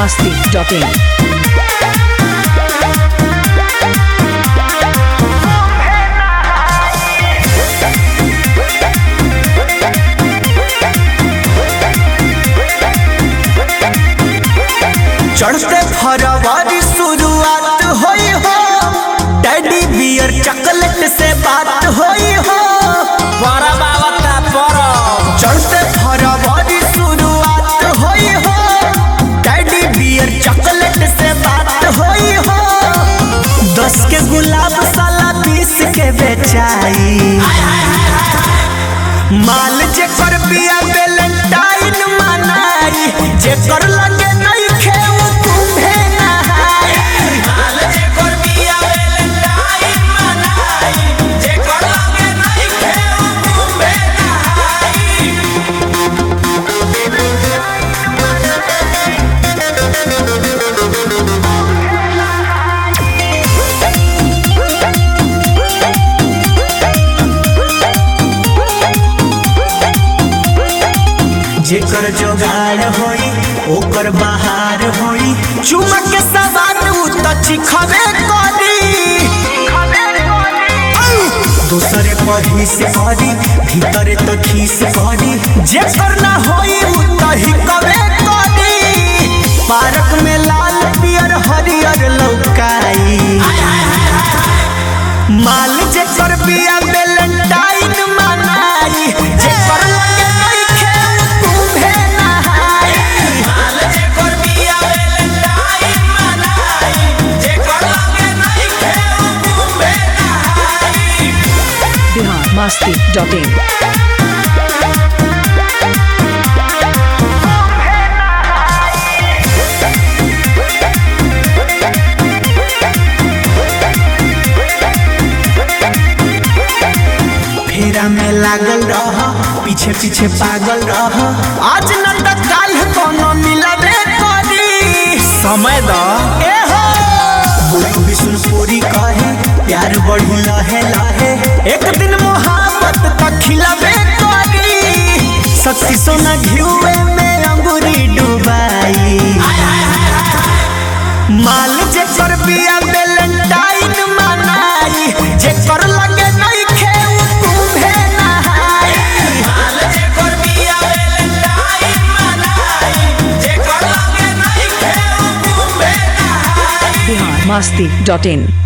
biharmasti.in चढ़ते फरवरी शुरुआत होई हो, टेडी बियर चॉकलेट से बात होई हो। चढ़ते फरवरी शुरुआत होई हो, टेडी बियर चॉकलेट से बात होई हो। 10 के गुलाब साला 20 के बेचाई, माल जे कर बिया वैलेंटाइन मनाई, जे कर लगे नहीं खेऊ तुम्हें नहाई। माल जे कर बिया वैलेंटाइन मनाई, जे कर लगे नहीं खेऊ तुम्हें नहाई। जेकर जोगाड़ होई ओकर बहार होई, चुमक के सवार उत चिखबे करी। दूसरे पही से करी भीतर तो खीस करी, जेकर ना होई उत ही कबे करी। पार्क में लाल पियर हरियर लौकाई, माल जेकर बिया वैलेंटाइन मनाई, जेकर लगे नहीं खेऊ तुम्हें नहाई। माल जेकर बिया वैलेंटाइन मनाई, जेकर लगे नहीं खेऊ तुम्हें नहाई। biharmasti.in फेरा में लागल रह, पीछे पीछे पागल रह। आज न त काल कोनो मिलबे करी, समय द ए हो। बुलु बिशुनपुरी कहे प्यार बढ़ी लहे लहे, एक दिन मोहब्बत त खिलबे करी। सच्ची सोना घिउए में अंगूरी डुबाई, माल जे कर बिया वैलेंटाइन मनाई, जे कर लगे नहीं खेऊ तुम्हें नहाई। माल जे कर बिया वैलेंटाइन मनाई, जे कर लगे नहीं खेऊ तुम्हें नहाई। biharmasti.in